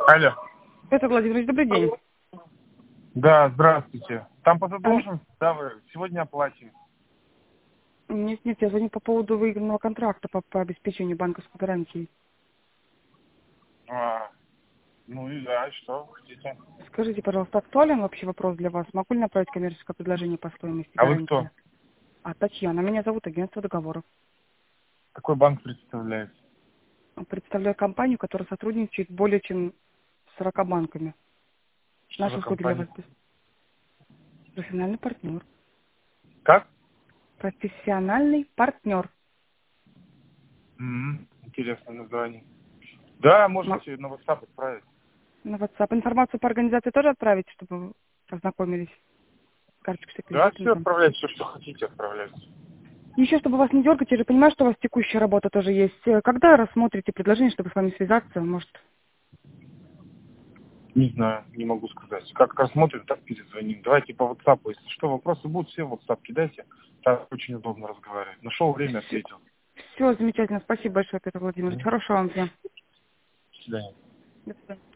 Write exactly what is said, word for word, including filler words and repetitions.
Алло. Петр Владимирович, добрый день. Да, здравствуйте. Там по задолженности, да, вы сегодня оплатим. Нет, нет, я звоню по поводу выигранного контракта по, по обеспечению банковской гарантии. А, ну и да, что хотите. Скажите, пожалуйста, актуален вообще вопрос для вас? Могу ли направить коммерческое предложение по стоимости А вы кто? гарантии? А, Татьяна, меня зовут агентство договоров. Какой банк представляете? Представляю компанию, которая сотрудничает более чем с сорока банками. Что Наши за услуги для вас компания? бес- профессиональный партнер. Как? Профессиональный партнер. М, Интересное название. Да, М- можете на WhatsApp отправить. На WhatsApp. Информацию по организации тоже отправить, чтобы вы познакомились с карточкой, с Да, все реквизитами? отправляйте, все, что хотите, отправляйте. Еще, чтобы вас не дергать, я же понимаю, что у вас текущая работа тоже есть. Э, Когда рассмотрите предложение, чтобы с вами связаться, может... Не знаю, не могу сказать. Как рассмотрим, так перезвоним. Давайте по WhatsApp, если что, вопросы будут, все в WhatsApp кидайте. Так очень удобно разговаривать. Нашел время, ответил. Все, замечательно. Спасибо большое, Петр Владимирович. Мгм. Хорошего вам дня. До свидания. До свидания.